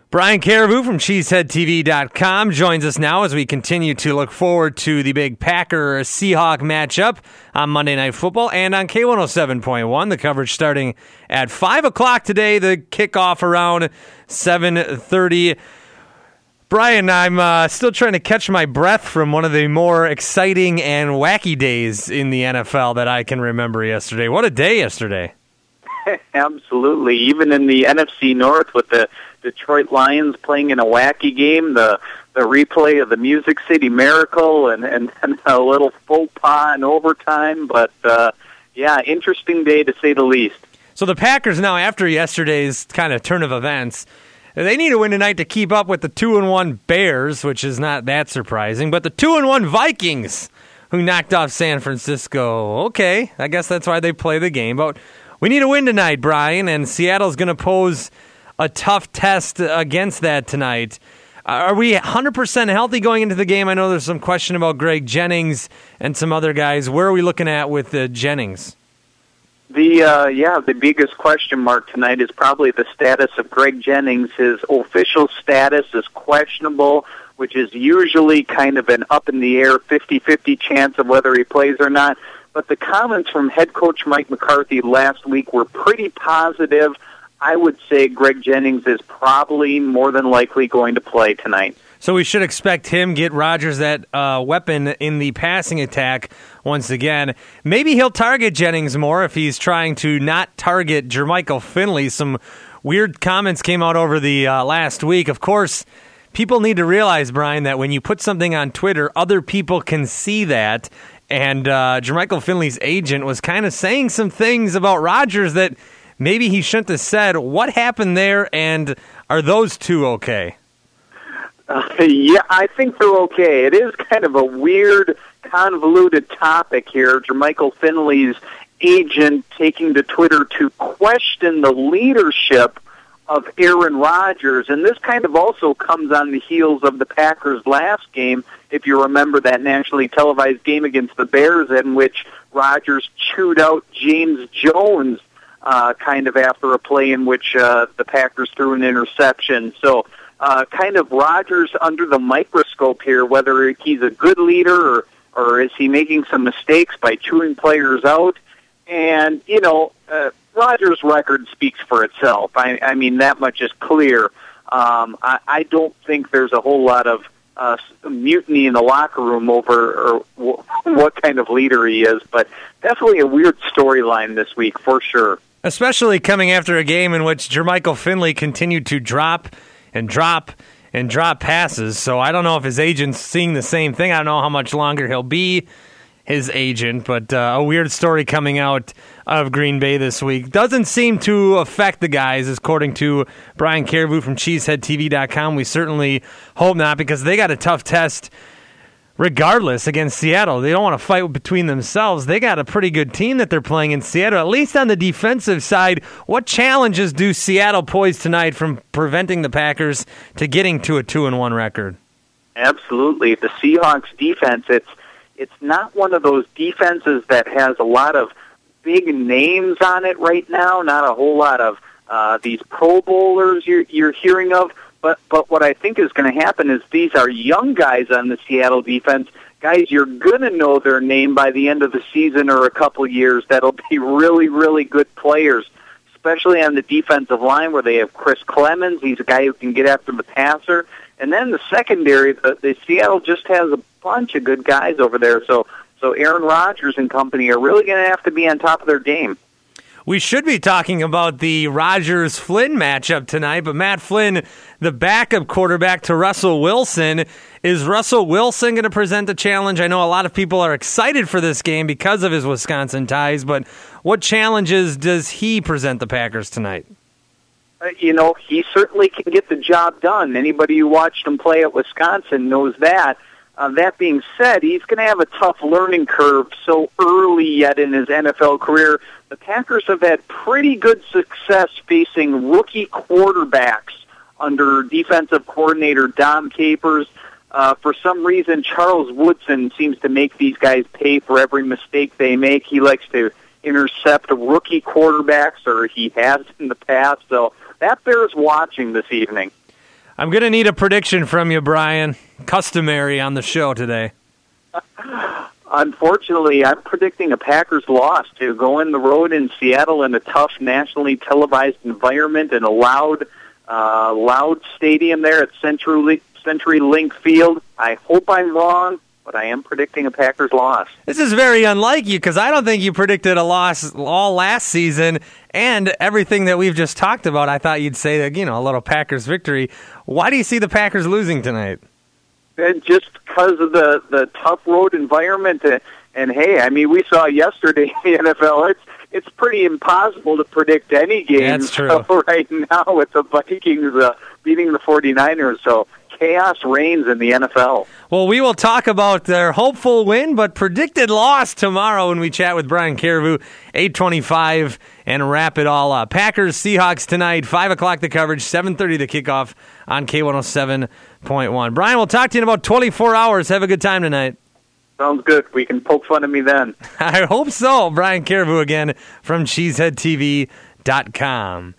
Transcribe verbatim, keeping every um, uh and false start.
Brian Caribou from Cheesehead T V dot com joins us now as we continue to look forward to the big Packer-Seahawk matchup on Monday Night Football and on K one oh seven point one. The coverage starting at five o'clock today, the kickoff around seven thirty. Brian, I'm uh, still trying to catch my breath from one of the more exciting and wacky days in the N F L that I can remember yesterday. What a day yesterday. Absolutely. Even in the N F C North with the Detroit Lions playing in a wacky game, the the replay of the Music City Miracle and, and, and a little faux pas in overtime. But, uh, yeah, interesting day to say the least. So the Packers now, after yesterday's kind of turn of events, they need to win tonight to keep up with the two and one Bears, which is not that surprising, but the two and one Vikings, who knocked off San Francisco. Okay, I guess that's why they play the game. But we need a win tonight, Brian, and Seattle's going to pose a tough test against that tonight. Are we one hundred percent healthy going into the game? I know there's some question about Greg Jennings and some other guys. Where are we looking at with uh, Jennings? The uh, yeah, the biggest question mark tonight is probably the status of Greg Jennings. His official status is questionable, which is usually kind of an up-in-the-air fifty-fifty chance of whether he plays or not. But the comments from head coach Mike McCarthy last week were pretty positive. I would say Greg Jennings is probably more than likely going to play tonight. So we should expect him get Rodgers that uh, weapon in the passing attack once again. Maybe he'll target Jennings more if he's trying to not target Jermichael Finley. Some weird comments came out over the uh, last week. Of course, people need to realize, Brian, that when you put something on Twitter, other people can see that. And uh, Jermichael Finley's agent was kind of saying some things about Rodgers that maybe he shouldn't have said. What happened there, and are those two okay? Uh, yeah, I think they're okay. It is kind of a weird, convoluted topic here. Jermichael Finley's agent taking to Twitter to question the leadership of Aaron Rodgers, and this kind of also comes on the heels of the Packers' last game, if you remember that nationally televised game against the Bears in which Rodgers chewed out James Jones uh, kind of after a play in which uh, the Packers threw an interception. So uh, kind of Rodgers under the microscope here, whether he's a good leader or, or is he making some mistakes by chewing players out. And, you know, uh, Rodgers' record speaks for itself. I, I mean, that much is clear. Um, I, I don't think there's a whole lot of uh, mutiny in the locker room over or w- what kind of leader he is, but definitely a weird storyline this week for sure. Especially coming after a game in which Jermichael Finley continued to drop and drop and drop passes. So I don't know if his agent's seeing the same thing. I don't know how much longer he'll be his agent, but uh, a weird story coming out of Green Bay this week. Doesn't seem to affect the guys, according to Brian Caribou from Cheesehead T V dot com. We certainly hope not, because they got a tough test regardless against Seattle. They don't want to fight between themselves. They got a pretty good team that they're playing in Seattle, at least on the defensive side. What challenges do Seattle pose tonight from preventing the Packers to getting to a two and one record? Absolutely. The Seahawks defense, it's It's not one of those defenses that has a lot of big names on it right now, not a whole lot of uh, these Pro Bowlers you're, you're hearing of. But, but what I think is going to happen is these are young guys on the Seattle defense, guys you're going to know their name by the end of the season or a couple years that'll be really, really good players, especially on the defensive line where they have Chris Clemens. He's a guy who can get after the passer. And then the secondary, the, the Seattle just has a bunch of good guys over there. So so Aaron Rodgers and company are really going to have to be on top of their game. We should be talking about the Rodgers-Flynn matchup tonight, but Matt Flynn, the backup quarterback to Russell Wilson. Is Russell Wilson going to present a challenge? I know a lot of people are excited for this game because of his Wisconsin ties, but what challenges does he present the Packers tonight? Uh, you know, he certainly can get the job done. Anybody who watched him play at Wisconsin knows that. Uh, that being said, he's going to have a tough learning curve so early yet in his N F L career. The Packers have had pretty good success facing rookie quarterbacks under defensive coordinator Dom Capers. Uh, for some reason, Charles Woodson seems to make these guys pay for every mistake they make. He likes to intercept rookie quarterbacks, or he has in the past. So that bears watching this evening. I'm going to need a prediction from you, Brian. Customary on the show today. Unfortunately, I'm predicting a Packers loss to go in the road in Seattle in a tough, nationally televised environment and a loud, uh, loud stadium there at Century CenturyLink Field. I hope I'm wrong, but I am predicting a Packers loss. This is very unlike you because I don't think you predicted a loss all last season, and everything that we've just talked about, I thought you'd say that, you know, a little Packers victory. Why do you see the Packers losing tonight? And just because of the, the tough road environment. And, and, hey, I mean, we saw yesterday in the N F L, it's it's pretty impossible to predict any game. That's true. So right now with the Vikings uh, beating the 49ers, so chaos reigns in the N F L. Well, we will talk about their hopeful win, but predicted loss tomorrow when we chat with Brian Carriveau, eight twenty-five, and wrap it all up. Packers, Seahawks tonight, five o'clock the coverage, seven thirty the kickoff on K one oh seven point one. Brian, we'll talk to you in about twenty-four hours. Have a good time tonight. Sounds good. We can poke fun at me then. I hope so. Brian Carriveau again from cheesehead T V dot com.